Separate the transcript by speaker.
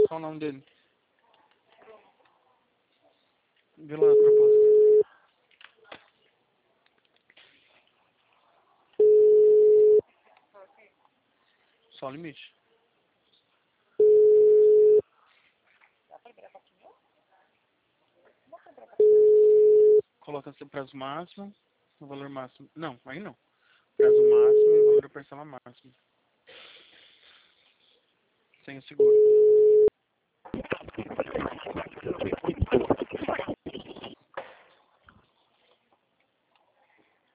Speaker 1: Qual o nome dele? Vê lá a proposta. Só limite. Coloca seu prazo máximo, o valor máximo. Não, aí não. Prazo máximo e o valor da parcela máxima. Sem o seguro.